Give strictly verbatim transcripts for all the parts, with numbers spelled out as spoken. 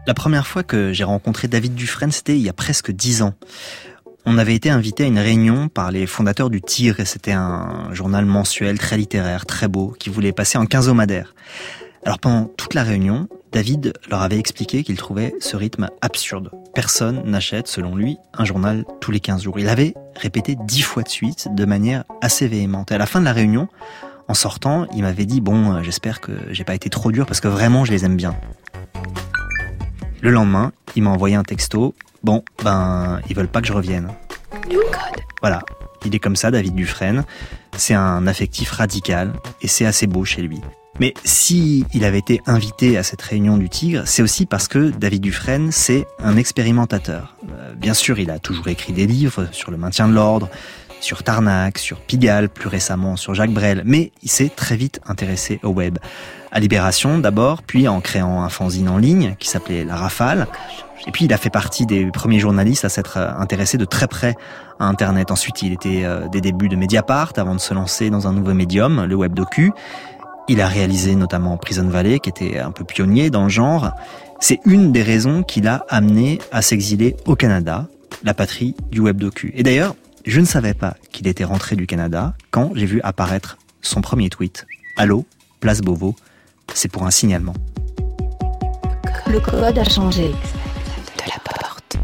La première fois que j'ai rencontré David Dufresne, c'était il y a presque dix ans. On avait été invité à une réunion par les fondateurs du Tigre, et c'était un journal mensuel très littéraire, très beau, qui voulait passer en quinzomadaire. Alors pendant toute la réunion, David leur avait expliqué qu'il trouvait ce rythme absurde. Personne n'achète, selon lui, un journal tous les quinze jours. Il avait répété dix fois de suite, de manière assez véhémente. Et à la fin de la réunion, en sortant, il m'avait dit « Bon, j'espère que j'ai pas été trop dur, parce que vraiment, je les aime bien. » Le lendemain, il m'a envoyé un texto. Bon, ben, ils veulent pas que je revienne. Voilà, il est comme ça, David Dufresne. C'est un affectif radical et c'est assez beau chez lui. Mais si il avait été invité à cette réunion du Tigre, c'est aussi parce que David Dufresne, c'est un expérimentateur. Euh, bien sûr, il a toujours écrit des livres sur le maintien de l'ordre, sur Tarnac, sur Pigalle, plus récemment sur Jacques Brel, mais il s'est très vite intéressé au web. À Libération d'abord, puis en créant un fanzine en ligne qui s'appelait La Rafale. Et puis il a fait partie des premiers journalistes à s'être intéressé de très près à Internet. Ensuite, il était euh, des débuts de Mediapart avant de se lancer dans un nouveau médium, le web docu. Il a réalisé notamment Prison Valley, qui était un peu pionnier dans le genre. C'est une des raisons qui l'a amené à s'exiler au Canada, la patrie du web docu. Et d'ailleurs, je ne savais pas qu'il était rentré du Canada quand j'ai vu apparaître son premier tweet. Allô, place Beauvau, c'est pour un signalement. Le code a changé. De la porte.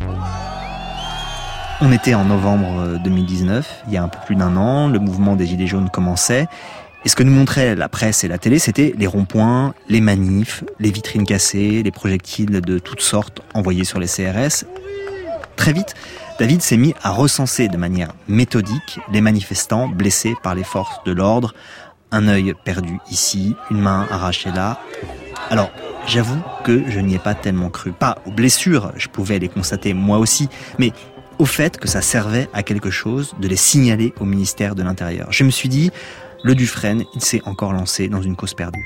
On était en novembre deux mille dix-neuf, il y a un peu plus d'un an, le mouvement des Gilets jaunes commençait. Et ce que nous montrait la presse et la télé, c'était les ronds-points, les manifs, les vitrines cassées, les projectiles de toutes sortes envoyés sur les C R S. Très vite, David s'est mis à recenser de manière méthodique les manifestants blessés par les forces de l'ordre. Un œil perdu ici, une main arrachée là. Alors, j'avoue que je n'y ai pas tellement cru. Pas aux blessures, je pouvais les constater moi aussi, mais au fait que ça servait à quelque chose de les signaler au ministère de l'Intérieur. Je me suis dit, le Dufresne, il s'est encore lancé dans une cause perdue.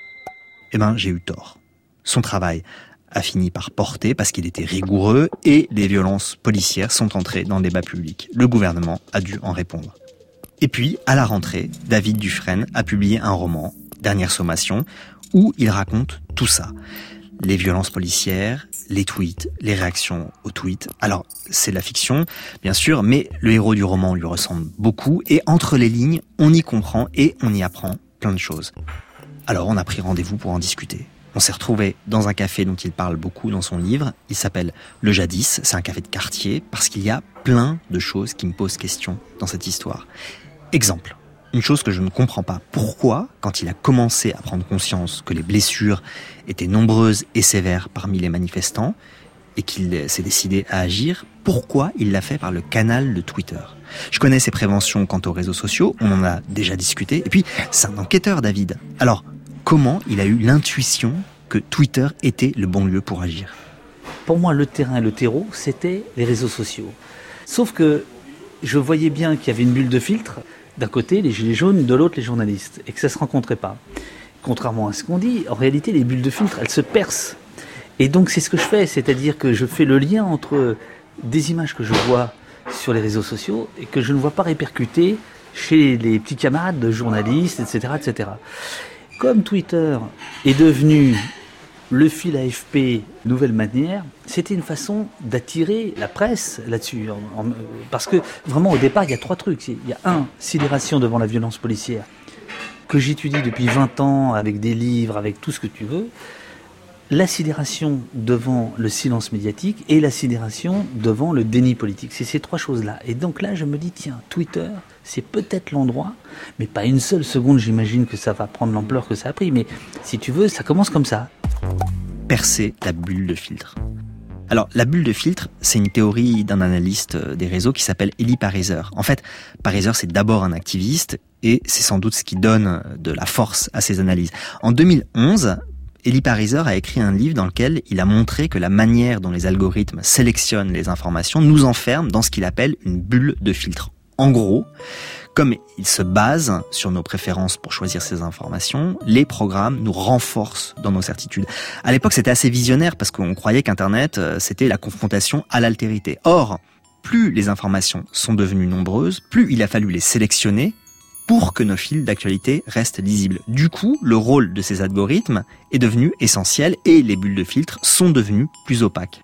Eh ben, j'ai eu tort. Son travail a fini par porter parce qu'il était rigoureux et les violences policières sont entrées dans le débat public. Le gouvernement a dû en répondre. Et puis, à la rentrée, David Dufresne a publié un roman, Dernière sommation, où il raconte tout ça. Les violences policières, les tweets, les réactions aux tweets. Alors, c'est de la fiction, bien sûr, mais le héros du roman lui ressemble beaucoup et entre les lignes, on y comprend et on y apprend plein de choses. Alors, on a pris rendez-vous pour en discuter. On s'est retrouvés dans un café dont il parle beaucoup dans son livre. Il s'appelle Le Jadis. C'est un café de quartier parce qu'il y a plein de choses qui me posent question dans cette histoire. Exemple. Une chose que je ne comprends pas. Pourquoi, quand il a commencé à prendre conscience que les blessures étaient nombreuses et sévères parmi les manifestants et qu'il s'est décidé à agir, pourquoi il l'a fait par le canal de Twitter ? Je connais ses préventions quant aux réseaux sociaux, on en a déjà discuté. Et puis, c'est un enquêteur, David. Alors, comment il a eu l'intuition que Twitter était le bon lieu pour agir ? Pour moi, le terrain et le terreau, c'était les réseaux sociaux. Sauf que je voyais bien qu'il y avait une bulle de filtre. D'un côté, les gilets jaunes, de l'autre, les journalistes, et que ça ne se rencontrait pas. Contrairement à ce qu'on dit, en réalité, les bulles de filtre, elles se percent. Et donc, c'est ce que je fais, c'est-à-dire que je fais le lien entre des images que je vois sur les réseaux sociaux et que je ne vois pas répercuter chez les petits camarades de journalistes, et cetera, et cetera. Comme Twitter est devenu le fil A F P, nouvelle manière, c'était une façon d'attirer la presse là-dessus. En, en, parce que vraiment, au départ, il y a trois trucs. Il y a un, sidération devant la violence policière, que j'étudie depuis vingt ans, avec des livres, avec tout ce que tu veux. La sidération devant le silence médiatique et la sidération devant le déni politique. C'est ces trois choses-là. Et donc là, je me dis, tiens, Twitter, c'est peut-être l'endroit, mais pas une seule seconde, j'imagine que ça va prendre l'ampleur que ça a pris. Mais si tu veux, ça commence comme ça. Percer la bulle de filtre. Alors, la bulle de filtre, c'est une théorie d'un analyste des réseaux qui s'appelle Eli Pariser. En fait, Pariser, c'est d'abord un activiste et c'est sans doute ce qui donne de la force à ses analyses. En deux mille onze, Eli Pariser a écrit un livre dans lequel il a montré que la manière dont les algorithmes sélectionnent les informations nous enferme dans ce qu'il appelle une bulle de filtre. En gros, comme il se base sur nos préférences pour choisir ces informations, les programmes nous renforcent dans nos certitudes. À l'époque, c'était assez visionnaire parce qu'on croyait qu'Internet, c'était la confrontation à l'altérité. Or, plus les informations sont devenues nombreuses, plus il a fallu les sélectionner pour que nos fils d'actualité restent lisibles. Du coup, le rôle de ces algorithmes est devenu essentiel et les bulles de filtre sont devenues plus opaques.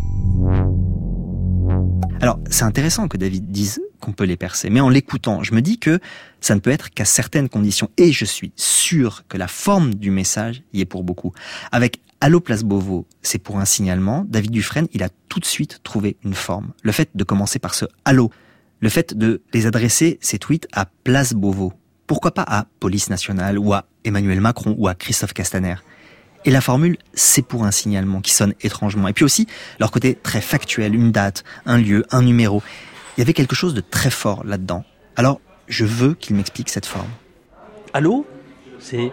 Alors, c'est intéressant que David dise qu'on peut les percer, mais en l'écoutant, je me dis que ça ne peut être qu'à certaines conditions, et je suis sûr que la forme du message y est pour beaucoup. Avec Allô Place Beauvau, c'est pour un signalement, David Dufresne, il a tout de suite trouvé une forme. Le fait de commencer par ce Allô, le fait de les adresser, ces tweets, à Place Beauvau. Pourquoi pas à Police Nationale, ou à Emmanuel Macron, ou à Christophe Castaner. Et la formule, c'est pour un signalement qui sonne étrangement. Et puis aussi, leur côté très factuel, une date, un lieu, un numéro. Il y avait quelque chose de très fort là-dedans. Alors, je veux qu'il m'explique cette forme. Allô, c'est...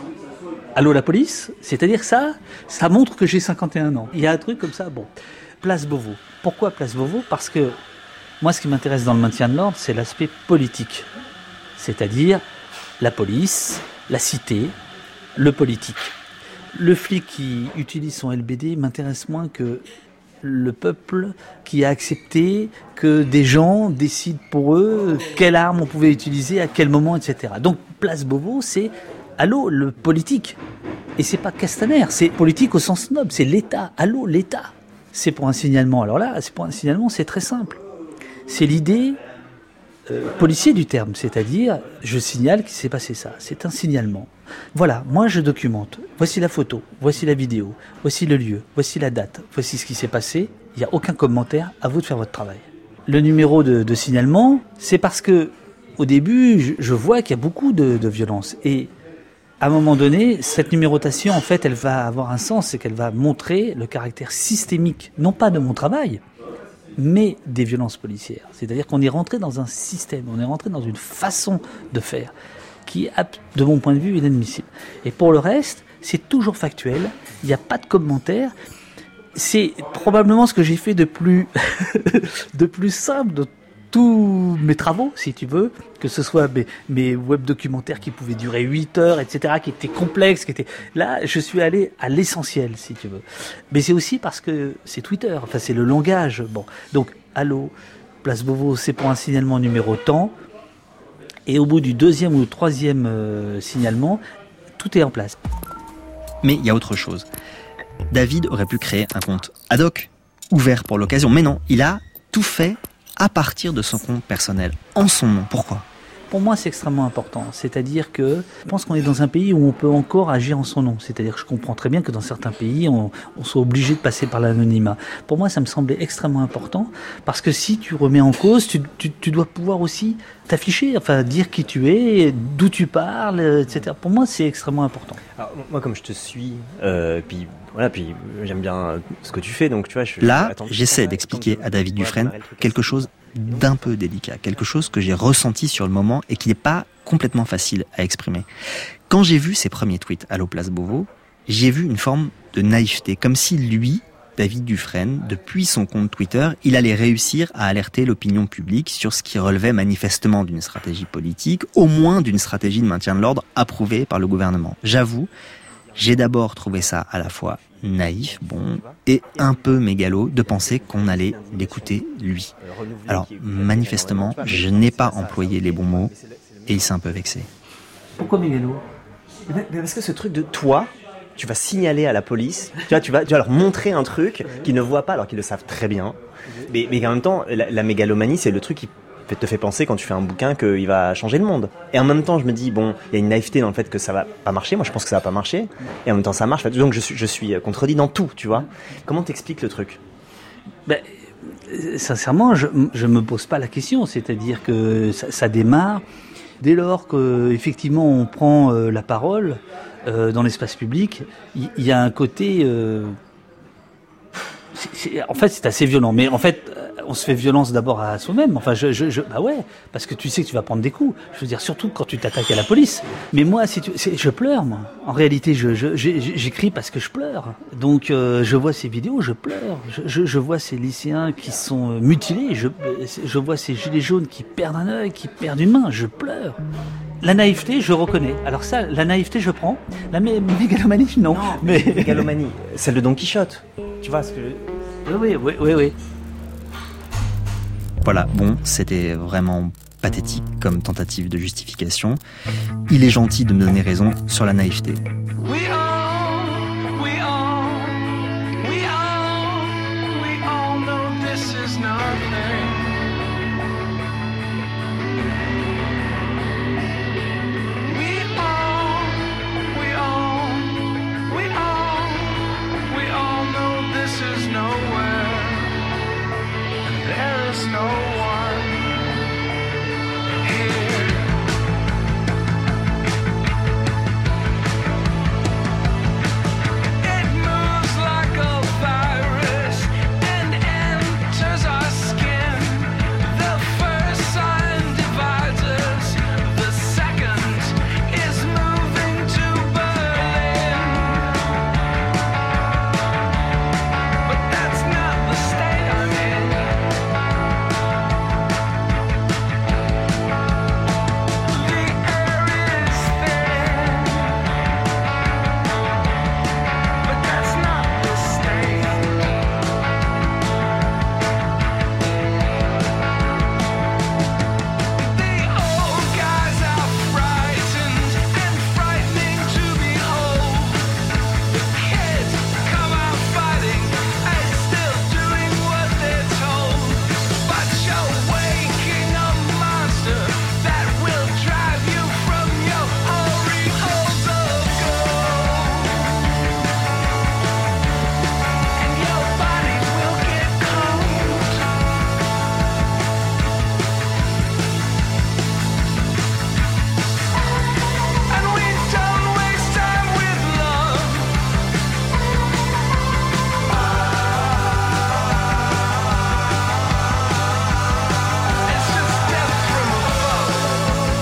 Allô la police, c'est-à-dire ça, ça montre que j'ai cinquante et un ans. Il y a un truc comme ça, bon. Place Beauvau. Pourquoi Place Beauvau ? Parce que moi, ce qui m'intéresse dans le maintien de l'ordre, c'est l'aspect politique. C'est-à-dire la police, la cité, le politique. Le flic qui utilise son L B D m'intéresse moins que le peuple qui a accepté que des gens décident pour eux quelle arme on pouvait utiliser, à quel moment, et cetera. Donc Place Beauvau, c'est allô, le politique. Et c'est pas Castaner, c'est politique au sens noble, c'est l'État. Allô, l'État. C'est pour un signalement. Alors là, c'est pour un signalement, c'est très simple. C'est l'idée euh, policier du terme, c'est-à-dire, je signale qu'il s'est passé ça. C'est un signalement. Voilà, moi je documente. Voici la photo, voici la vidéo, voici le lieu, voici la date, voici ce qui s'est passé. Il n'y a aucun commentaire, à vous de faire votre travail. Le numéro de, de signalement, c'est parce que au début, je, je vois qu'il y a beaucoup de, de violence. Et à un moment donné, cette numérotation, en fait, elle va avoir un sens, c'est qu'elle va montrer le caractère systémique, non pas de mon travail, mais des violences policières. C'est-à-dire qu'on est rentré dans un système, on est rentré dans une façon de faire qui est, de mon point de vue, inadmissible. Et pour le reste, c'est toujours factuel, il n'y a pas de commentaires. C'est probablement ce que j'ai fait de plus, de plus simple de tous mes travaux, si tu veux, que ce soit mes, mes web documentaires qui pouvaient durer huit heures, et cetera, qui étaient complexes, qui étaient... Là, je suis allé à l'essentiel, si tu veux. Mais c'est aussi parce que c'est Twitter, enfin c'est le langage. Bon, donc, allô, Place Beauvau, c'est pour un signalement numéro tant. Et au bout du deuxième ou troisième euh, signalement, tout est en place. Mais il y a autre chose. David aurait pu créer un compte ad hoc, ouvert pour l'occasion. Mais non, il a tout fait à partir de son compte personnel, en son nom. Pourquoi ? Pour moi, c'est extrêmement important. C'est-à-dire que je pense qu'on est dans un pays où on peut encore agir en son nom. C'est-à-dire que je comprends très bien que dans certains pays, on, on soit obligé de passer par l'anonymat. Pour moi, ça me semblait extrêmement important parce que si tu remets en cause, tu, tu, tu dois pouvoir aussi t'afficher, enfin dire qui tu es, d'où tu parles, et cetera. Pour moi, c'est extrêmement important. Alors, moi, comme je te suis, euh, puis voilà, puis j'aime bien ce que tu fais, donc tu vois. Je, Là, attends, j'essaie d'expliquer à David Dufresne quelque chose d'un peu délicat, quelque chose que j'ai ressenti sur le moment et qui n'est pas complètement facile à exprimer. Quand j'ai vu ses premiers tweets Allô Place Beauvau, j'ai vu une forme de naïveté, comme si lui, David Dufresne, depuis son compte Twitter, il allait réussir à alerter l'opinion publique sur ce qui relevait manifestement d'une stratégie politique, au moins d'une stratégie de maintien de l'ordre approuvée par le gouvernement. J'avoue, j'ai d'abord trouvé ça à la fois naïf, bon, et un peu mégalo de penser qu'on allait l'écouter lui. Alors, manifestement, je n'ai pas employé les bons mots et il s'est un peu vexé. Pourquoi mégalo ? Mais parce que ce truc de toi, tu vas signaler à la police, tu vois, tu vas, tu vas leur montrer un truc qu'ils ne voient pas alors qu'ils le savent très bien. Mais, mais en même temps, la, la mégalomanie, c'est le truc qui te fait penser quand tu fais un bouquin qu'il va changer le monde. Et en même temps, je me dis, bon, il y a une naïveté dans le fait que ça va pas marcher. Moi, je pense que ça va pas marcher. Et en même temps, ça marche. Donc, je suis, je suis contredit dans tout, tu vois. Comment t'expliques le truc ? Ben, sincèrement, je, je me pose pas la question. C'est-à-dire que ça, ça démarre dès lors que, effectivement, on prend euh, la parole euh, dans l'espace public. Il y, y a un côté, euh, c'est, c'est, en fait, c'est assez violent. Mais en fait, on se fait violence d'abord à soi-même. Enfin, je, je, je, bah ouais, parce que tu sais que tu vas prendre des coups. Je veux dire, surtout quand tu t'attaques à la police. Mais moi, si tu, c'est, je pleure, moi. En réalité, je, je, j'écris parce que je pleure. Donc, euh, je vois ces vidéos, je pleure. Je, je, je vois ces lycéens qui sont mutilés. Je, je vois ces gilets jaunes qui perdent un œil, qui perdent une main. Je pleure. La naïveté, je reconnais. Alors ça, la naïveté, je prends. La mé- mégalomanie, non. non mais mégalomanie, celle de Don Quichotte. Tu vois ce que je... Oui, oui, oui, oui, oui. Voilà, bon, c'était vraiment pathétique comme tentative de justification. Il est gentil de me donner raison sur la naïveté. We all, we all, we all, we all know this is nothing. We all, we all, we all, we all know this is nowhere, and there is no one here. It moves like a virus and enters our skin. The first sign divides us, the second is moving to Berlin. But that's not the state I'm in. The air is thin, but that's not the state. The old guys are frightened and frightening to behold. The kids come out fighting and still doing what they're told. But you're waking a monster that will drive you from your aureoles of gold. And your body will get cold. And we don't waste time with love. It's just death from above.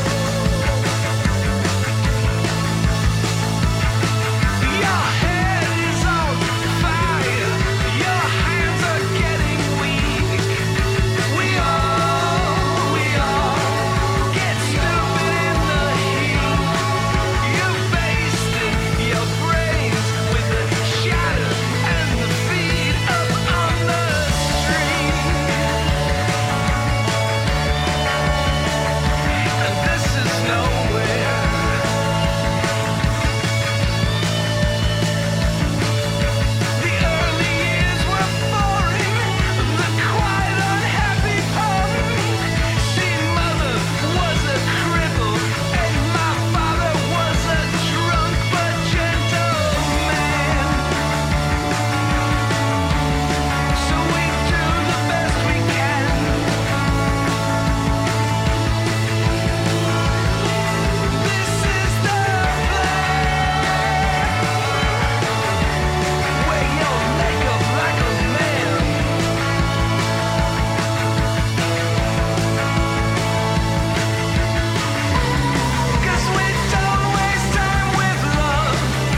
Your head is on fire. Your hands are getting weak. We all, we all get stupid in the heat. You've wasted your brains with the shadow and the feet up on the street. And this is nowhere. The early years were boring, the quiet, unhappy punk. See, mother was a cripple, and my father was a drunk but gentle man. So we do the best we can. This is the plan, where you'll make up like a man. 'Cause we don't waste time with love.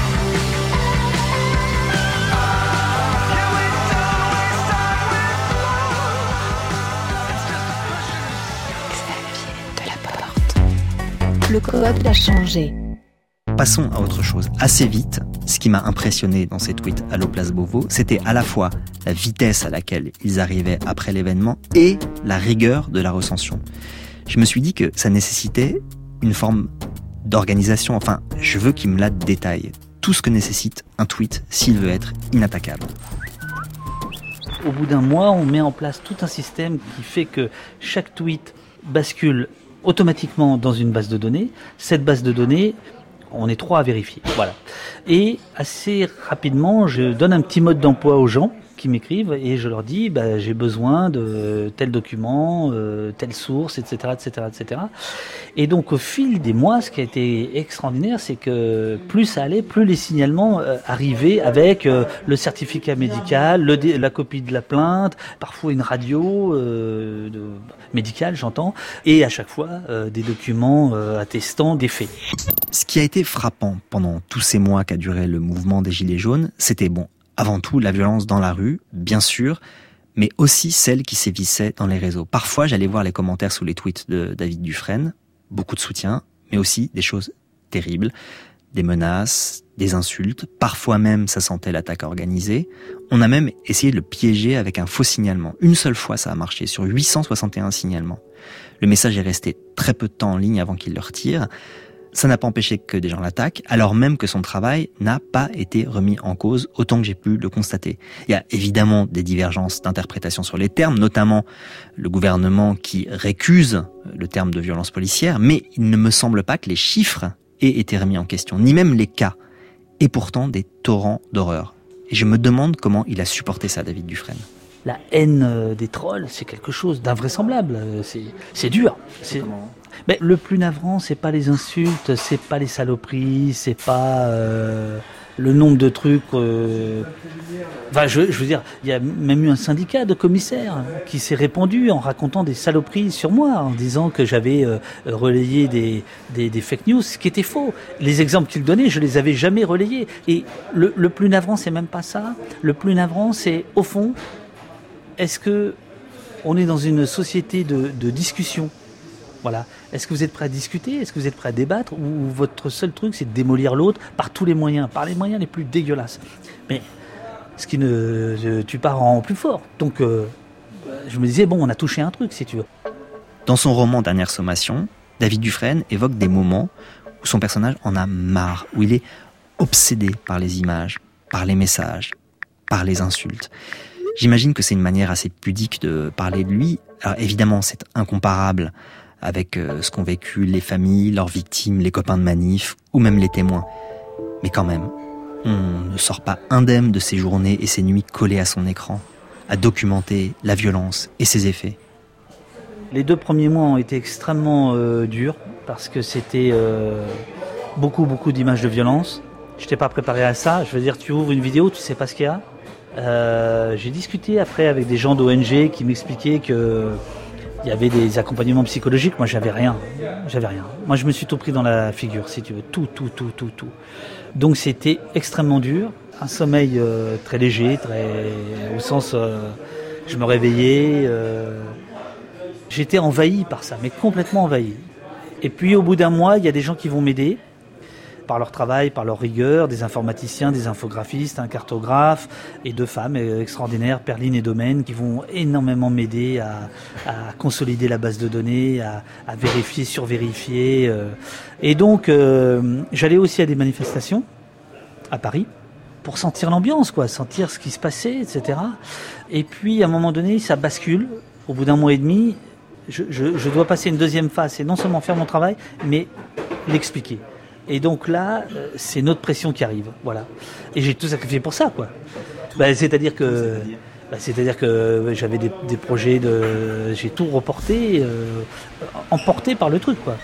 Yeah, we don't waste time with love. It's just pushing. Xavier Delaporte. Le code a changé. Passons à autre chose. Assez vite, ce qui m'a impressionné dans ces tweets Allo Place Beauvau, c'était à la fois la vitesse à laquelle ils arrivaient après l'événement et la rigueur de la recension. Je me suis dit que ça nécessitait une forme d'organisation. Enfin, je veux qu'ils me la détaillent. Tout ce que nécessite un tweet s'il veut être inattaquable. Au bout d'un mois, on met en place tout un système qui fait que chaque tweet bascule automatiquement dans une base de données. Cette base de données, on est trois à vérifier. Voilà. Et assez rapidement, je donne un petit mode d'emploi aux gens qui m'écrivent et je leur dis bah, j'ai besoin de tel document, euh, telle source, et cetera, et cetera, et cetera. Et donc au fil des mois, ce qui a été extraordinaire, c'est que plus ça allait, plus les signalements euh, arrivaient avec euh, le certificat médical, le dé- la copie de la plainte, parfois une radio euh, de, médicale, j'entends, et à chaque fois euh, des documents euh, attestant des faits. Ce qui a été frappant pendant tous ces mois qu'a duré le mouvement des Gilets jaunes, c'était bon. Avant tout, la violence dans la rue, bien sûr, mais aussi celle qui sévissait dans les réseaux. Parfois, j'allais voir les commentaires sous les tweets de David Dufresne, beaucoup de soutien, mais aussi des choses terribles. des menaces, des insultes, parfois même ça sentait l'attaque organisée. On a même essayé de le piéger avec un faux signalement. Une seule fois ça a marché, sur huit cent soixante et un signalements. Le message est resté très peu de temps en ligne avant qu'il le retire. Ça n'a pas empêché que des gens l'attaquent, alors même que son travail n'a pas été remis en cause, autant que j'ai pu le constater. Il y a évidemment des divergences d'interprétation sur les termes, notamment le gouvernement qui récuse le terme de violence policière, mais il ne me semble pas que les chiffres aient été remis en question, ni même les cas, et pourtant des torrents d'horreur. Et je me demande comment il a supporté ça, David Dufresne. La haine des trolls, c'est quelque chose d'invraisemblable. C'est, c'est dur. C'est... Mais le plus navrant, c'est pas les insultes, c'est pas les saloperies, c'est pas euh, le nombre de trucs. Euh... Enfin, je, je veux dire, il y a même eu un syndicat de commissaires qui s'est répandu en racontant des saloperies sur moi, en disant que j'avais euh, relayé des, des, des fake news, ce qui était faux. Les exemples qu'ils donnaient, je les avais jamais relayés. Et le, le plus navrant, c'est même pas ça. Le plus navrant, c'est au fond. Est-ce que on est dans une société de, de discussion ? Voilà. Est-ce que vous êtes prêt à discuter ? Est-ce que vous êtes prêt à débattre ? Ou votre seul truc, c'est de démolir l'autre par tous les moyens, par les moyens les plus dégueulasses ? Mais ce qui ne tue pas rend plus fort. Donc, euh, je me disais, bon, on a touché un truc, si tu veux. Dans son roman Dernière sommation, David Dufresne évoque des moments où son personnage en a marre, où il est obsédé par les images, par les messages, par les insultes. J'imagine que c'est une manière assez pudique de parler de lui. Alors évidemment, c'est incomparable avec ce qu'ont vécu les familles, leurs victimes, les copains de manif, ou même les témoins. Mais quand même, on ne sort pas indemne de ces journées et ces nuits collées à son écran, à documenter la violence et ses effets. Les deux premiers mois ont été extrêmement euh, durs, parce que c'était euh, beaucoup, beaucoup d'images de violence. Je n'étais pas préparé à ça. Je veux dire, tu ouvres une vidéo, tu ne sais pas ce qu'il y a. Euh, j'ai discuté après avec des gens d'O N G qui m'expliquaient que il y avait des accompagnements psychologiques. Moi, j'avais rien. J'avais rien. Moi, je me suis tout pris dans la figure, si tu veux. Tout, tout, tout, tout, tout. Donc, c'était extrêmement dur. Un sommeil euh, très léger, très, au sens, euh, je me réveillais. Euh, j'étais envahi par ça, mais complètement envahi. Et puis, au bout d'un mois, il y a des gens qui vont m'aider. Par leur travail, par leur rigueur, des informaticiens, des infographistes, un cartographe et deux femmes extraordinaires, Perline et Domaine, qui vont énormément m'aider à, à consolider la base de données, à, à vérifier, survérifier. Et donc, euh, j'allais aussi à des manifestations à Paris pour sentir l'ambiance, quoi, sentir ce qui se passait, et cetera. Et puis, à un moment donné, ça bascule. Au bout d'un mois et demi, je, je, je dois passer une deuxième phase. C'est non seulement faire mon travail, mais l'expliquer. Et donc là, c'est notre pression qui arrive, voilà. Et j'ai tout sacrifié pour ça, quoi. Bah, c'est-à-dire que, bah, c'est-à-dire que j'avais des, des projets de, j'ai tout reporté, euh, emporté par le truc, quoi.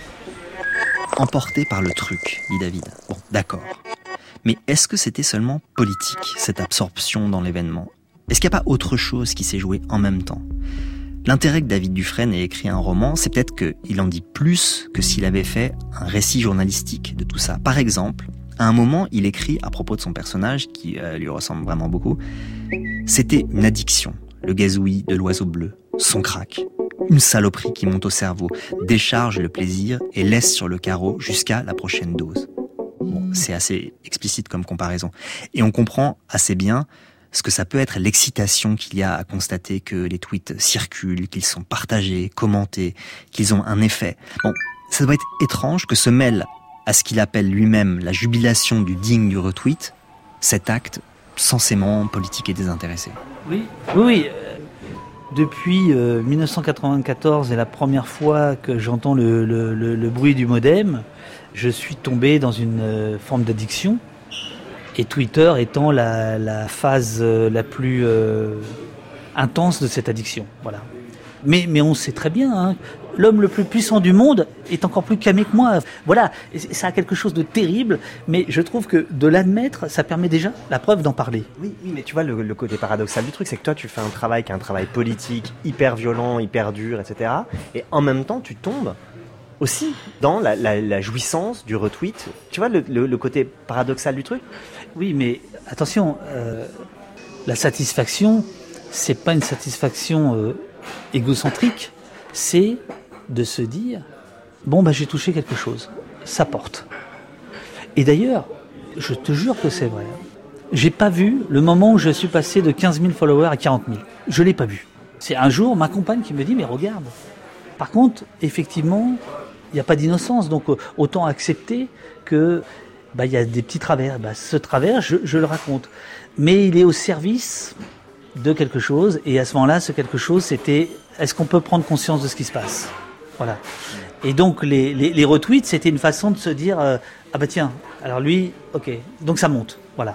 Emporté par le truc, dit David. Bon, d'accord. Mais est-ce que c'était seulement politique, cette absorption dans l'événement ? Est-ce qu'il n'y a pas autre chose qui s'est joué en même temps ? L'intérêt que David Dufresne ait écrit un roman, c'est peut-être qu'il en dit plus que s'il avait fait un récit journalistique de tout ça. Par exemple, à un moment, il écrit à propos de son personnage, qui euh, lui ressemble vraiment beaucoup, « C'était une addiction, le gazouillis de l'oiseau bleu, son crack, une saloperie qui monte au cerveau, décharge le plaisir et laisse sur le carreau jusqu'à la prochaine dose. » Bon, c'est assez explicite comme comparaison. Et on comprend assez bien ce que ça peut être l'excitation qu'il y a à constater que les tweets circulent, qu'ils sont partagés, commentés, qu'ils ont un effet. Bon, ça doit être étrange que se mêle à ce qu'il appelle lui-même la jubilation du digne du retweet, cet acte censément politique et désintéressé. Oui, oui, oui. Depuis euh, dix-neuf cent quatre-vingt-quatorze et la première fois que j'entends le, le, le, le bruit du modem, je suis tombé dans une euh, forme d'addiction. Et Twitter étant la, la phase la plus euh, intense de cette addiction. Voilà. Mais, mais on sait très bien, hein, l'homme le plus puissant du monde est encore plus camé que moi. Voilà, et ça a quelque chose de terrible, mais je trouve que de l'admettre, ça permet déjà la preuve d'en parler. Oui, oui, mais tu vois, le, le côté paradoxal du truc, c'est que toi, tu fais un travail qui est un travail politique, hyper violent, hyper dur, et cetera. Et en même temps, tu tombes aussi dans la, la, la jouissance du retweet. Tu vois le, le, le côté paradoxal du truc ? Oui, mais attention, euh, la satisfaction, c'est pas une satisfaction euh, égocentrique, c'est de se dire, bon, bah, j'ai touché quelque chose, ça porte. Et d'ailleurs, je te jure que c'est vrai. J'ai pas vu le moment où je suis passé de quinze mille followers à quarante mille. Je l'ai pas vu. C'est un jour ma compagne qui me dit, mais regarde. Par contre, effectivement, il n'y a pas d'innocence. Donc, autant accepter que, bah, il y a des petits travers. Bah, ce travers, je, je le raconte. Mais il est au service de quelque chose. Et à ce moment-là, ce quelque chose, c'était, est-ce qu'on peut prendre conscience de ce qui se passe? Voilà. Et donc, les, les, les retweets, c'était une façon de se dire, euh, ah bah tiens, alors lui, ok. Donc ça monte. Voilà.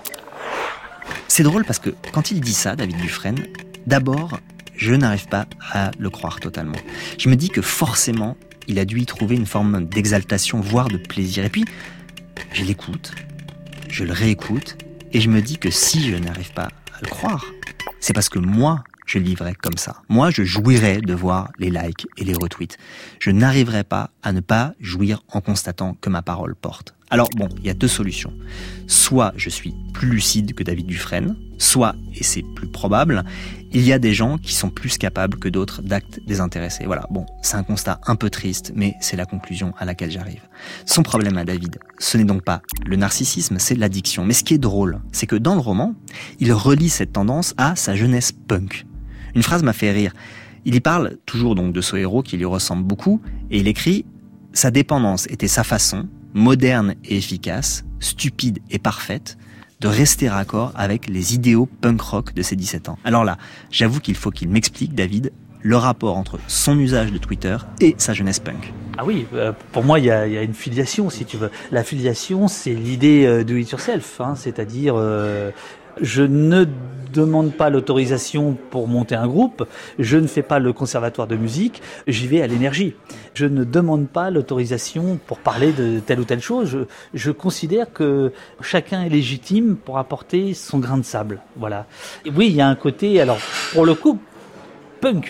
C'est drôle parce que quand il dit ça, David Dufresne, d'abord, je n'arrive pas à le croire totalement. Je me dis que forcément, il a dû y trouver une forme d'exaltation, voire de plaisir. Et puis, je l'écoute, je le réécoute, et je me dis que si je n'arrive pas à le croire, c'est parce que moi, je le vivrais comme ça. Moi, je jouirais de voir les likes et les retweets. Je n'arriverais pas à ne pas jouir en constatant que ma parole porte. Alors bon, il y a deux solutions. Soit je suis plus lucide que David Dufresne, soit, et c'est plus probable, il y a des gens qui sont plus capables que d'autres d'actes désintéressés. Voilà, bon, c'est un constat un peu triste, mais c'est la conclusion à laquelle j'arrive. Son problème à David, ce n'est donc pas le narcissisme, c'est l'addiction. Mais ce qui est drôle, c'est que dans le roman, il relie cette tendance à sa jeunesse punk. Une phrase m'a fait rire. Il y parle toujours donc de ce héros qui lui ressemble beaucoup, et il écrit « Sa dépendance était sa façon, moderne et efficace, stupide et parfaite, de rester raccord avec les idéaux punk rock de ses dix-sept ans. » Alors là, j'avoue qu'il faut qu'il m'explique, David, le rapport entre son usage de Twitter et sa jeunesse punk. Ah oui, euh, pour moi, il y a, y a une filiation, si tu veux. La filiation, c'est l'idée euh, do it yourself, hein, c'est-à-dire... Euh, je ne demande pas l'autorisation pour monter un groupe, je ne fais pas le conservatoire de musique, j'y vais à l'énergie. Je ne demande pas l'autorisation pour parler de telle ou telle chose, je, je considère que chacun est légitime pour apporter son grain de sable. Voilà. Et oui, il y a un côté, alors pour le coup, punk.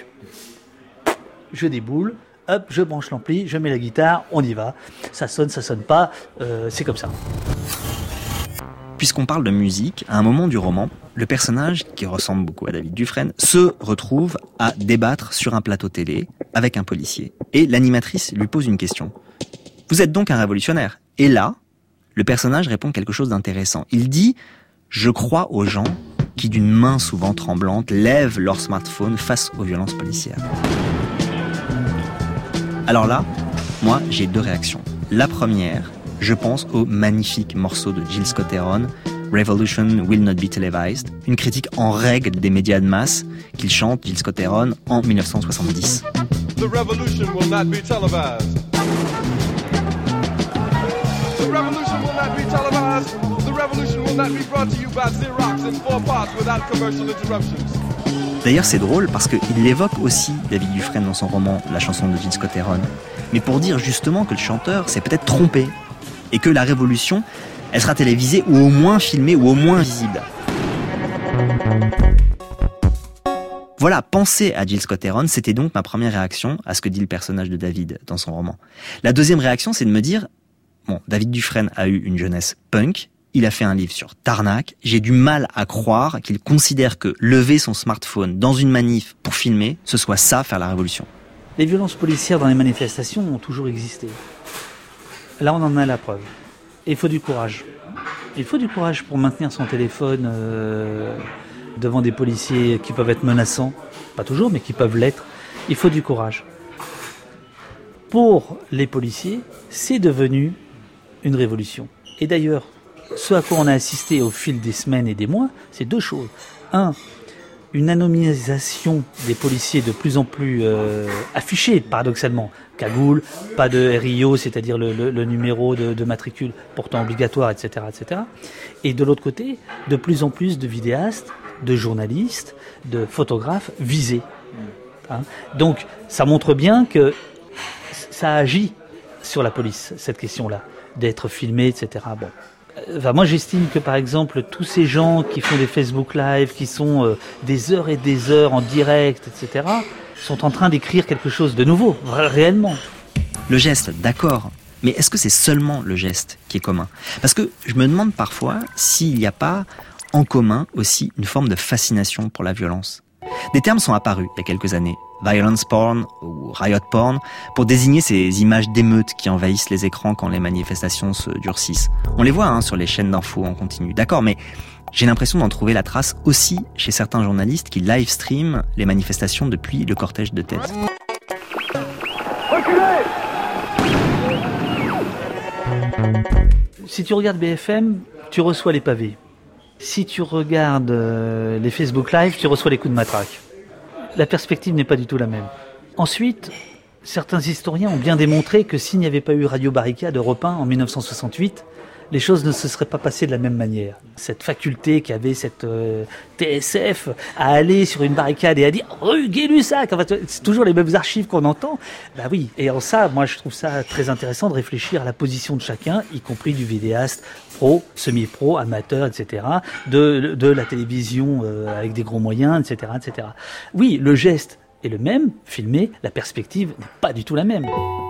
Je déboule, hop, je branche l'ampli, je mets la guitare, on y va. Ça sonne, ça sonne pas, euh, c'est comme ça. Puisqu'on parle de musique, à un moment du roman, le personnage, qui ressemble beaucoup à David Dufresne, se retrouve à débattre sur un plateau télé avec un policier. Et l'animatrice lui pose une question. « Vous êtes donc un révolutionnaire ?» Et là, le personnage répond quelque chose d'intéressant. Il dit « Je crois aux gens qui, d'une main souvent tremblante, lèvent leur smartphone face aux violences policières. » Alors là, moi, j'ai deux réactions. La première... je pense au magnifique morceau de Jill Scott-Heron, Revolution Will Not Be Televised, une critique en règle des médias de masse qu'il chante, Jill Scott-Heron, en dix-neuf cent soixante-dix. The revolution will not be televised. The revolution will not be televised. The revolution will not be brought to you by Xerox in four parts without commercial interruptions. D'ailleurs, c'est drôle parce qu'il l'évoque aussi, David Dufresne, dans son roman La chanson de Jill Scott-Heron, mais pour dire justement que le chanteur s'est peut-être trompé et que la révolution, elle sera télévisée ou au moins filmée ou au moins visible. Voilà, penser à Jill Scott-Heron, c'était donc ma première réaction à ce que dit le personnage de David dans son roman. La deuxième réaction, c'est de me dire, bon, David Dufresne a eu une jeunesse punk, il a fait un livre sur Tarnac, j'ai du mal à croire qu'il considère que lever son smartphone dans une manif pour filmer, ce soit ça, faire la révolution. Les violences policières dans les manifestations ont toujours existé. Là, on en a la preuve. Et il faut du courage. Il faut du courage pour maintenir son téléphone euh, devant des policiers qui peuvent être menaçants. Pas toujours, mais qui peuvent l'être. Il faut du courage. Pour les policiers, c'est devenu une révolution. Et d'ailleurs, ce à quoi on a assisté au fil des semaines et des mois, c'est deux choses. Un, une anonymisation des policiers de plus en plus euh, affichée, paradoxalement. Cagoule, pas de R I O, c'est-à-dire le, le, le numéro de, de matricule pourtant obligatoire, et cetera, et cetera. Et de l'autre côté, de plus en plus de vidéastes, de journalistes, de photographes visés. Hein. Donc, ça montre bien que ça agit sur la police, cette question-là, d'être filmé, et cetera. Bon. Enfin, moi, j'estime que, par exemple, tous ces gens qui font des Facebook Live, qui sont euh, des heures et des heures en direct, et cetera, sont en train d'écrire quelque chose de nouveau, réellement. Le geste, d'accord, mais est-ce que c'est seulement le geste qui est commun ? Parce que je me demande parfois s'il n'y a pas en commun aussi une forme de fascination pour la violence. Des termes sont apparus il y a quelques années, violence porn ou riot porn, pour désigner ces images d'émeutes qui envahissent les écrans quand les manifestations se durcissent. On les voit hein, sur les chaînes d'infos en continu, d'accord, mais j'ai l'impression d'en trouver la trace aussi chez certains journalistes qui live streament les manifestations depuis le cortège de tête. Si tu regardes B F M, tu reçois les pavés. Si tu regardes euh, les Facebook Live, tu reçois les coups de matraque. La perspective n'est pas du tout la même. Ensuite, certains historiens ont bien démontré que s'il n'y avait pas eu Radio Barricade Europe un en dix-neuf cent soixante-huit, les choses ne se seraient pas passées de la même manière. Cette faculté qu'avait cette euh, T S F à aller sur une barricade et à dire « Rue Gay-Lussac », enfin, c'est toujours les mêmes archives qu'on entend. Bah oui, et en ça, moi je trouve ça très intéressant de réfléchir à la position de chacun, y compris du vidéaste pro, semi-pro, amateur, et cetera, de, de la télévision euh, avec des gros moyens, et cetera, et cetera. Oui, le geste est le même, filmé, la perspective n'est pas du tout la même.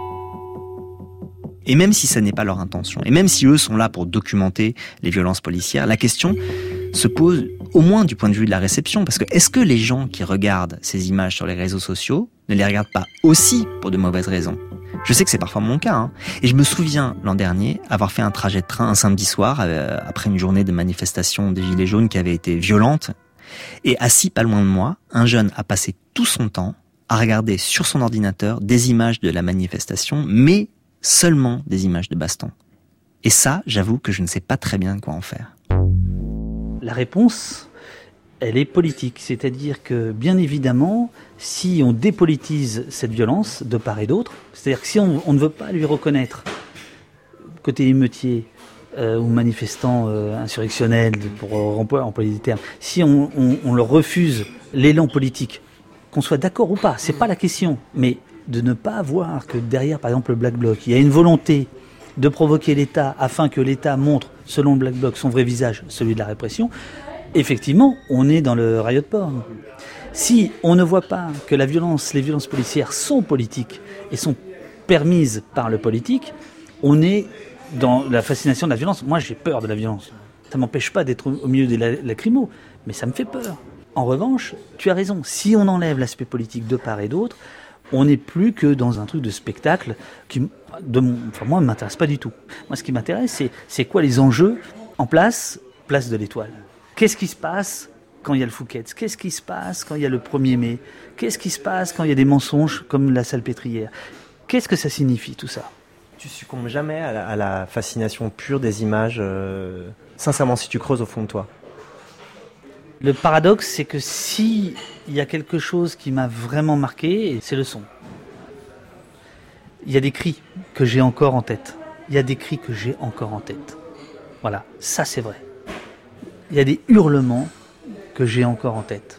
Et même si ça n'est pas leur intention, et même si eux sont là pour documenter les violences policières, la question se pose au moins du point de vue de la réception, parce que est-ce que les gens qui regardent ces images sur les réseaux sociaux ne les regardent pas aussi pour de mauvaises raisons ? Je sais que c'est parfois mon cas, hein. Et je me souviens l'an dernier avoir fait un trajet de train un samedi soir, euh, après une journée de manifestation des Gilets jaunes qui avait été violente, et assis pas loin de moi, un jeune a passé tout son temps à regarder sur son ordinateur des images de la manifestation, mais seulement des images de baston. Et ça, j'avoue que je ne sais pas très bien quoi en faire. La réponse, elle est politique. C'est-à-dire que, bien évidemment, si on dépolitise cette violence de part et d'autre, c'est-à-dire que si on, on ne veut pas lui reconnaître, côté émeutier euh, ou manifestant euh, insurrectionnel, pour employer, employer des termes, si on, on, on leur refuse l'élan politique, qu'on soit d'accord ou pas, c'est pas la question, mais de ne pas voir que derrière, par exemple, le Black Bloc, il y a une volonté de provoquer l'État afin que l'État montre, selon le Black Bloc, son vrai visage, celui de la répression, effectivement, on est dans le riot porn. Si on ne voit pas que la violence, les violences policières sont politiques et sont permises par le politique, on est dans la fascination de la violence. Moi, j'ai peur de la violence. Ça m'empêche pas d'être au milieu des lacrymos, mais ça me fait peur. En revanche, tu as raison, si on enlève l'aspect politique de part et d'autre, on n'est plus que dans un truc de spectacle qui, de mon, enfin moi, ne m'intéresse pas du tout. Moi, ce qui m'intéresse, c'est, c'est quoi les enjeux en place, place de l'Étoile. Qu'est-ce qui se passe quand il y a le Fouquet's ? Qu'est-ce qui se passe quand il y a le premier mai ? Qu'est-ce qui se passe quand il y a des mensonges comme la Salpêtrière ? Qu'est-ce que ça signifie, tout ça ? Tu succombes jamais à la, à la fascination pure des images, euh, sincèrement, si tu creuses au fond de toi ? Le paradoxe, c'est que si il y a quelque chose qui m'a vraiment marqué, c'est le son. Il y a des cris que j'ai encore en tête. Il y a des cris que j'ai encore en tête. Voilà, ça c'est vrai. Il y a des hurlements que j'ai encore en tête.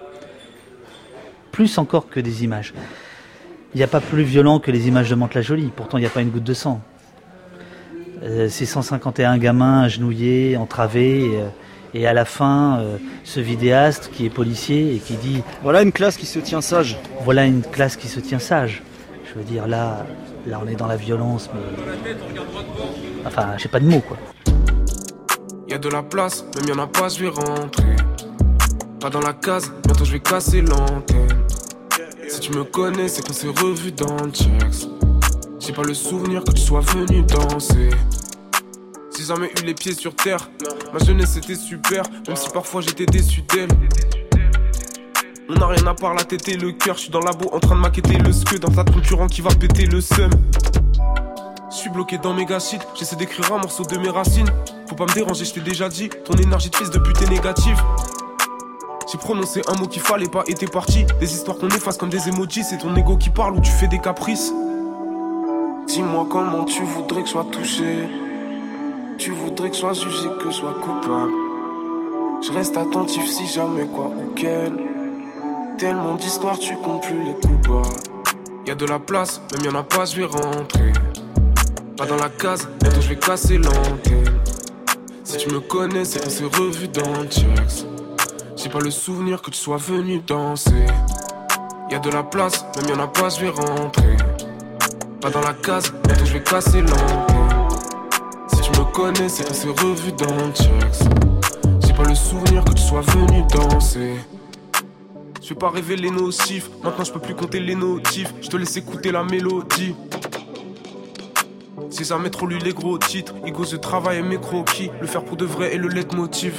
Plus encore que des images. Il n'y a pas plus violent que les images de Mantes-la-Jolie. Pourtant, il n'y a pas une goutte de sang. Euh, c'est cent cinquante et un gamins agenouillés, entravés... Euh, Et à la fin, euh, ce vidéaste qui est policier et qui dit « Voilà une classe qui se tient sage. Voilà une classe qui se tient sage. » Je veux dire, là, là on est dans la violence, mais... Enfin, j'ai pas de mots, quoi. Y a de la place, même y'en a pas, je vais rentrer. Pas dans la case, bientôt je vais casser l'antenne. Si tu me connais, c'est qu'on s'est revu dans le checks. J'ai pas le souvenir que tu sois venu danser. J'ai jamais eu les pieds sur terre. Ma jeunesse était super, même si parfois j'étais déçu d'elle. On n'a rien à part la tête et le cœur. J'suis dans le labo en train de maqueter le skeu d'un tas de concurrents qui va péter le seum. J'suis bloqué dans mes gâchis, j'essaie d'écrire un morceau de mes racines. Faut pas me déranger, j't'ai déjà dit. Ton énergie de fils de pute est négative. J'ai prononcé un mot qu'il fallait pas et t'es parti. Des histoires qu'on efface comme des emojis. C'est ton ego qui parle ou tu fais des caprices. Dis-moi comment tu voudrais que je sois touché. Tu voudrais que je sois jugé, que je sois coupable. Je reste attentif si jamais quoi ou quel. Tellement d'histoires, tu comptes plus les coupables. Y'a de la place, même y'en a pas, je vais rentrer. Pas dans la case, bientôt je vais casser l'antenne. Si tu me connais, c'est qu'on s'est revu dans le checks. J'ai pas le souvenir que tu sois venu danser. Y'a de la place, même y'en a pas, je vais rentrer. Pas dans la case, bientôt je vais casser l'antenne. Si tu me connais, c'est qu'on s'est revu dans le checks. J'ai pas le souvenir que tu sois venu danser. Je vais pas révéler nos chiffres, maintenant je peux plus compter les notifs. Je te laisse écouter la mélodie. Si jamais trop lu les gros titres, ego de travail et mes croquis, le faire pour de vrai et le leitmotiv.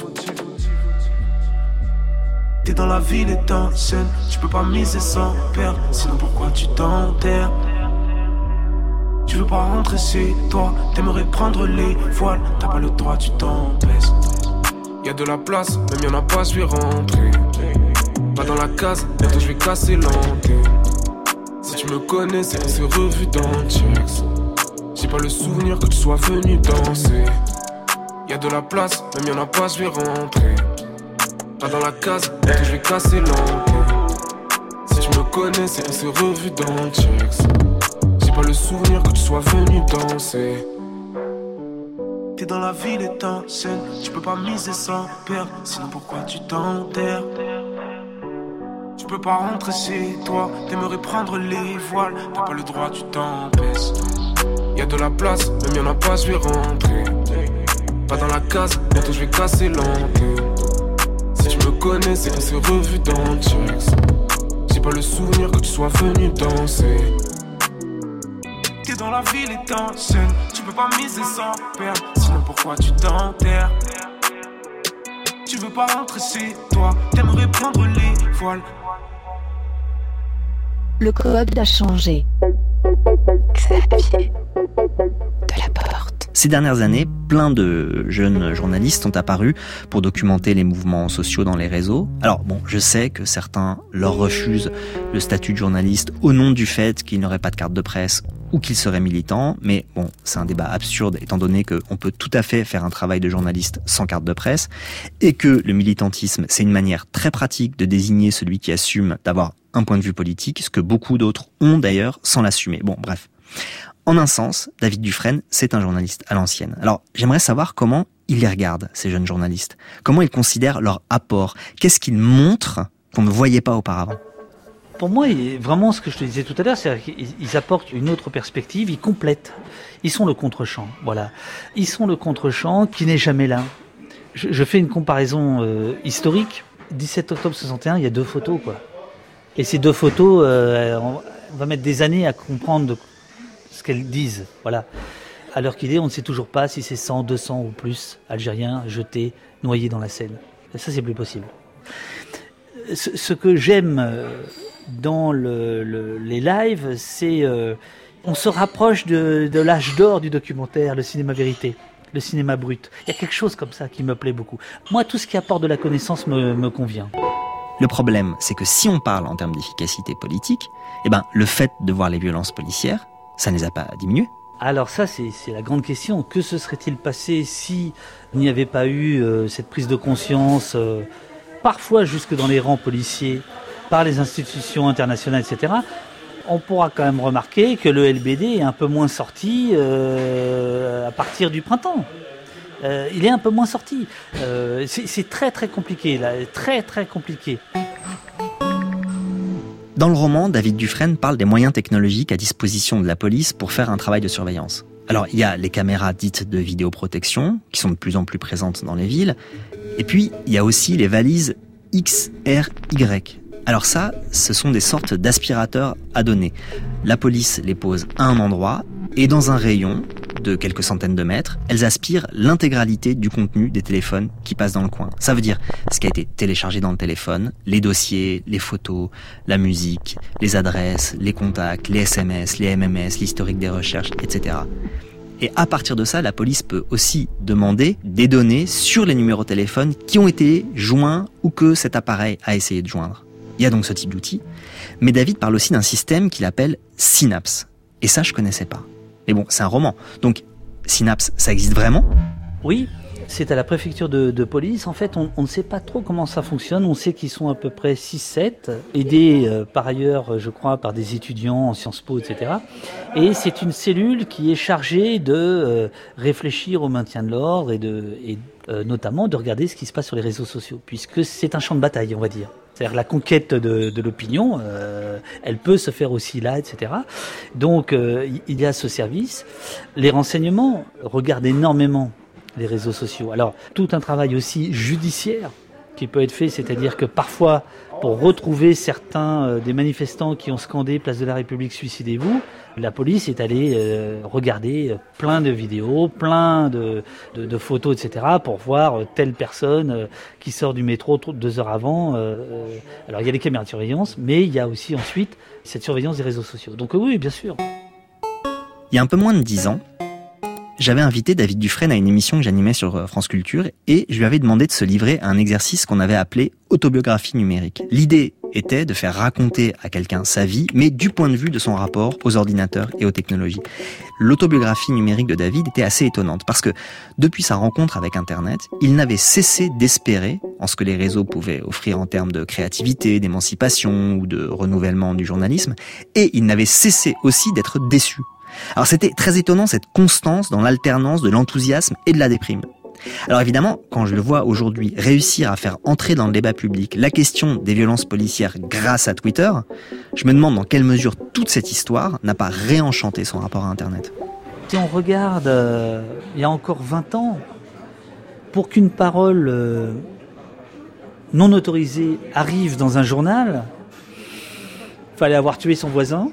T'es dans la ville et t'enchaînes, tu peux pas miser sans perdre, sinon pourquoi tu t'enterres? Tu veux pas rentrer chez toi, t'aimerais prendre les voiles, t'as pas le droit, tu t'empêches. Y'a de la place, même y'en a pas, je vais rentrer. Pas dans la case, bientôt je vais casser l'antenne. Si tu me connais, c'est qu'on s'est revu dans Checks. J'ai pas le souvenir que tu sois venu danser. Y'a de la place, même y'en a pas, je vais rentrer. Pas dans la case, bientôt je vais casser l'antenne. Si tu me connais, c'est qu'on s'est revu dans Checks. J'ai pas le souvenir que tu sois venu danser. T'es dans la ville et t'enchaînes, tu peux pas miser sans perdre, sinon pourquoi tu t'enterres? Tu peux pas rentrer chez toi, t'aimerais prendre les voiles, t'as pas le droit, tu t'empêches. Y'a de la place, même y'en a pas, je vais rentrer. Pas dans la case, bientôt je vais casser l'antenne. Si tu me connais, c'est qu'on s'est revu dans Checks. J'ai pas le souvenir que tu sois venu danser. T'es dans la ville et t'enchaînes, tu peux pas miser sans perdre, sinon pourquoi tu t'enterres? Tu veux pas rentrer chez toi, t'aimerais prendre les voiles. Le code a changé. Xavier Delaporte. Ces dernières années, plein de jeunes journalistes sont apparus pour documenter les mouvements sociaux dans les réseaux. Alors bon, je sais que certains leur refusent le statut de journaliste au nom du fait qu'ils n'auraient pas de carte de presse ou qu'ils seraient militants, mais bon, c'est un débat absurde étant donné qu'on peut tout à fait faire un travail de journaliste sans carte de presse et que le militantisme, c'est une manière très pratique de désigner celui qui assume d'avoir un point de vue politique, ce que beaucoup d'autres ont d'ailleurs sans l'assumer. Bon, bref. En un sens, David Dufresne, c'est un journaliste à l'ancienne. Alors, j'aimerais savoir comment il les regarde, ces jeunes journalistes. Comment il considère leur apport. Qu'est-ce qu'ils montrent qu'on ne voyait pas auparavant? Pour moi, vraiment, ce que je te disais tout à l'heure, c'est qu'ils apportent une autre perspective, ils complètent. Ils sont le contre-champ, voilà. Ils sont le contre-champ qui n'est jamais là. Je, je fais une comparaison euh, historique. dix-sept octobre soixante et un, il y a deux photos, quoi. Et ces deux photos, euh, on va mettre des années à comprendre de ce qu'elles disent, voilà. À l'heure qu'il est, on ne sait toujours pas si c'est cent, deux cents ou plus Algériens jetés, noyés dans la Seine. Et ça, c'est plus possible. Ce, ce que j'aime dans le, le, les lives, c'est euh, on se rapproche de, de l'âge d'or du documentaire, le cinéma vérité, le cinéma brut. Il y a quelque chose comme ça qui me plaît beaucoup. Moi, tout ce qui apporte de la connaissance me, me convient. Le problème, c'est que si on parle en termes d'efficacité politique, eh ben, le fait de voir les violences policières, ça ne les a pas diminuées. Alors ça, c'est, c'est la grande question. Que se serait-il passé si il n'y avait pas eu euh, cette prise de conscience, euh, parfois jusque dans les rangs policiers, par les institutions internationales, et cetera. On pourra quand même remarquer que le L B D est un peu moins sorti euh, à partir du printemps. Euh, il est un peu moins sorti. Euh, c'est, c'est très très compliqué, là, très très compliqué. Dans le roman, David Dufresne parle des moyens technologiques à disposition de la police pour faire un travail de surveillance. Alors, il y a les caméras dites de vidéoprotection, qui sont de plus en plus présentes dans les villes. Et puis, il y a aussi les valises X R Y. Alors ça, ce sont des sortes d'aspirateurs à données. La police les pose à un endroit, et dans un rayon de quelques centaines de mètres, elles aspirent l'intégralité du contenu des téléphones qui passent dans le coin. Ça veut dire ce qui a été téléchargé dans le téléphone, les dossiers, les photos, la musique, les adresses, les contacts, les S M S, les M M S, l'historique des recherches, et cetera. Et à partir de ça, la police peut aussi demander des données sur les numéros de téléphone qui ont été joints ou que cet appareil a essayé de joindre. Il y a donc ce type d'outil. Mais David parle aussi d'un système qu'il appelle Synapse. Et ça, je connaissais pas. Mais bon, c'est un roman. Donc, Synapse, ça existe vraiment ? Oui, c'est à la préfecture de, de police. En fait, on, on ne sait pas trop comment ça fonctionne. On sait qu'ils sont à peu près six sept, aidés euh, par ailleurs, je crois, par des étudiants en Sciences Po, et cetera. Et c'est une cellule qui est chargée de euh, réfléchir au maintien de l'ordre et, de, et euh, notamment de regarder ce qui se passe sur les réseaux sociaux, puisque c'est un champ de bataille, on va dire. C'est-à-dire la conquête de, de l'opinion, euh, elle peut se faire aussi là, et cetera. Donc, euh, il y a ce service. Les renseignements regardent énormément les réseaux sociaux. Alors, tout un travail aussi judiciaire qui peut être fait, c'est-à-dire que parfois, pour retrouver certains euh, des manifestants qui ont scandé Place de la République, suicidez-vous, la police est allée euh, regarder plein de vidéos, plein de, de, de photos, et cetera, pour voir telle personne euh, qui sort du métro deux heures avant. Euh, euh, alors il y a les caméras de surveillance, mais il y a aussi ensuite cette surveillance des réseaux sociaux. Donc euh, oui, bien sûr. Il y a un peu moins de dix ans, j'avais invité David Dufresne à une émission que j'animais sur France Culture et je lui avais demandé de se livrer à un exercice qu'on avait appelé autobiographie numérique. L'idée était de faire raconter à quelqu'un sa vie, mais du point de vue de son rapport aux ordinateurs et aux technologies. L'autobiographie numérique de David était assez étonnante parce que depuis sa rencontre avec Internet, il n'avait cessé d'espérer en ce que les réseaux pouvaient offrir en termes de créativité, d'émancipation ou de renouvellement du journalisme, et il n'avait cessé aussi d'être déçu. Alors c'était très étonnant cette constance dans l'alternance de l'enthousiasme et de la déprime. Alors évidemment, quand je le vois aujourd'hui réussir à faire entrer dans le débat public la question des violences policières grâce à Twitter, je me demande dans quelle mesure toute cette histoire n'a pas réenchanté son rapport à Internet. Si on regarde, euh, il y a encore vingt ans, pour qu'une parole euh, non autorisée arrive dans un journal, il fallait avoir tué son voisin.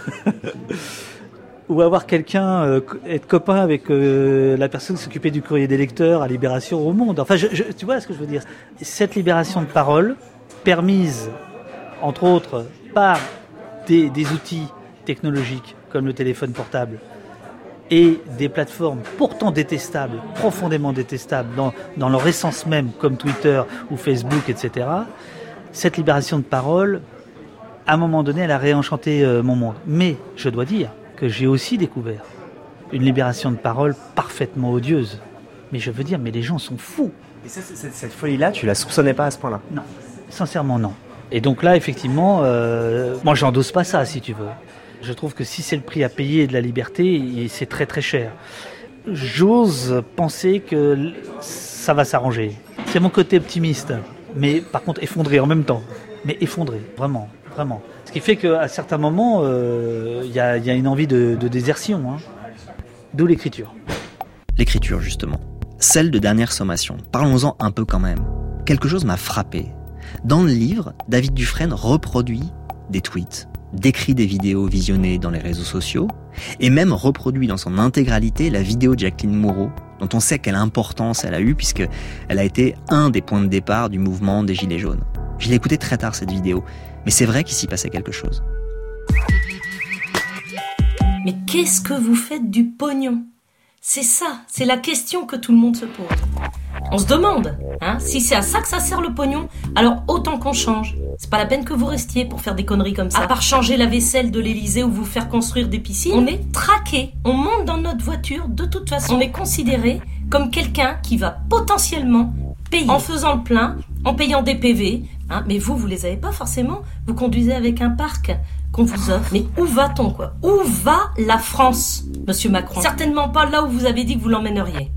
Ou avoir quelqu'un, euh, être copain avec euh, la personne qui s'occupait du courrier des lecteurs à Libération au Monde. Enfin, je, je, tu vois ce que je veux dire. Cette libération de parole, permise, entre autres, par des, des outils technologiques comme le téléphone portable et des plateformes pourtant détestables, profondément détestables dans, dans leur essence même, comme Twitter ou Facebook, et cetera, cette libération de parole, à un moment donné, elle a réenchanté euh, mon monde. Mais, je dois dire, que j'ai aussi découvert une libération de parole parfaitement odieuse. Mais je veux dire, mais les gens sont fous. Et ça, cette, cette folie-là, tu la soupçonnais pas à ce point-là? Non, sincèrement non. Et donc là, effectivement, euh, moi j'endosse pas ça, si tu veux. Je trouve que si c'est le prix à payer de la liberté, c'est très très cher. J'ose penser que ça va s'arranger. C'est mon côté optimiste, mais par contre effondré en même temps. Mais effondré, vraiment, vraiment. Ce qui fait qu'à certains moments, il euh, y, y a une envie de, de désertion. Hein. D'où l'écriture. L'écriture, justement. Celle de Dernière Sommation. Parlons-en un peu quand même. Quelque chose m'a frappé. Dans le livre, David Dufresne reproduit des tweets, décrit des vidéos visionnées dans les réseaux sociaux, et même reproduit dans son intégralité la vidéo de Jacqueline Moreau, dont on sait quelle importance elle a eue, puisqu'elle a été un des points de départ du mouvement des Gilets jaunes. Je l'ai écoutée très tard, cette vidéo. Mais c'est vrai qu'il s'y passait quelque chose. Mais qu'est-ce que vous faites du pognon? C'est ça, c'est la question que tout le monde se pose. On se demande, hein, si c'est à ça que ça sert le pognon, alors autant qu'on change. C'est pas la peine que vous restiez pour faire des conneries comme ça. À part changer la vaisselle de l'Élysée ou vous faire construire des piscines, on est traqué. On monte dans notre voiture, de toute façon, on est considéré comme quelqu'un qui va potentiellement payer en faisant le plein, en payant des P V. Hein, mais vous, vous les avez pas forcément. Vous conduisez avec un parc qu'on vous offre. Mais où va-t-on, quoi? Où va la France, monsieur Macron? Certainement pas là où vous avez dit que vous l'emmèneriez.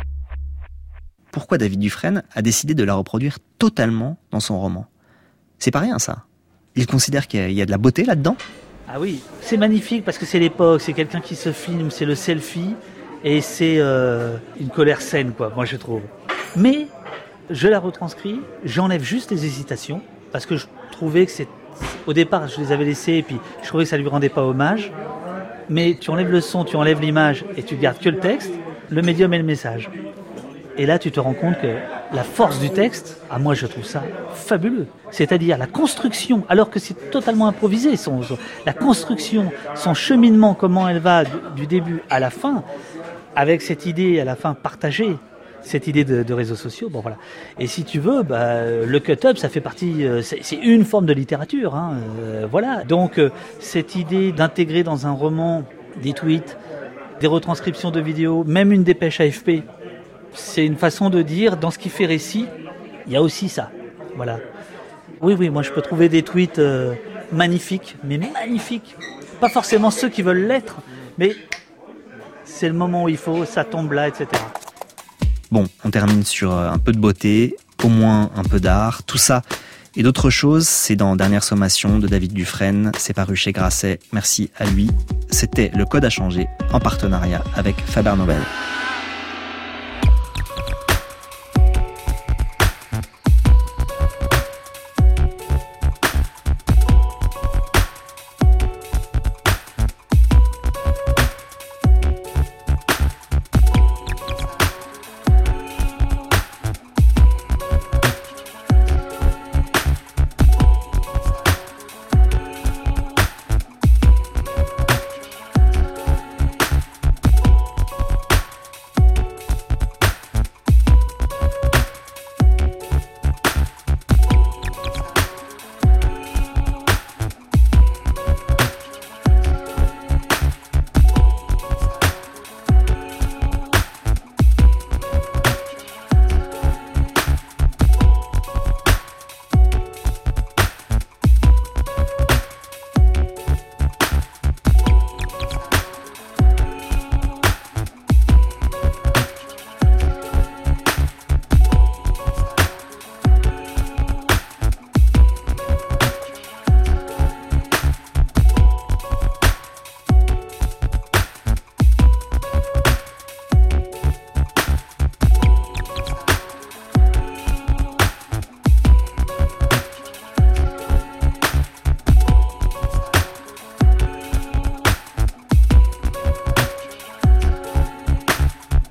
Pourquoi David Dufresne a décidé de la reproduire totalement dans son roman? C'est pas rien, ça. Il considère qu'il y a de la beauté là-dedans? Ah oui, c'est magnifique parce que c'est l'époque, c'est quelqu'un qui se filme, c'est le selfie, et c'est euh, une colère saine, quoi, moi je trouve. Mais je la retranscris, j'enlève juste les hésitations, parce que je trouvais que c'est... Au départ, je les avais laissées, et puis je trouvais que ça lui rendait pas hommage. Mais tu enlèves le son, tu enlèves l'image, et tu gardes que le texte, le médium et le message. Et là, tu te rends compte que la force du texte, à moi, je trouve ça fabuleux. C'est-à-dire la construction, alors que c'est totalement improvisé, son, son, la construction, son cheminement, comment elle va du, du début à la fin, avec cette idée à la fin partagée, cette idée de, de réseaux sociaux, bon voilà. Et si tu veux, bah, le cut-up, ça fait partie, euh, c'est, c'est une forme de littérature, hein, euh, voilà. Donc euh, cette idée d'intégrer dans un roman des tweets, des retranscriptions de vidéos, même une dépêche A F P, c'est une façon de dire, dans ce qui fait récit, il y a aussi ça, voilà. Oui, oui, moi je peux trouver des tweets euh, magnifiques, mais magnifiques. Pas forcément ceux qui veulent l'être, mais c'est le moment où il faut, ça tombe là, et cetera. Bon, on termine sur un peu de beauté, au moins un peu d'art, tout ça et d'autres choses, c'est dans Dernière Sommation de David Dufresne, c'est paru chez Grasset, merci à lui. C'était Le Code a changé, en partenariat avec Faber Novel.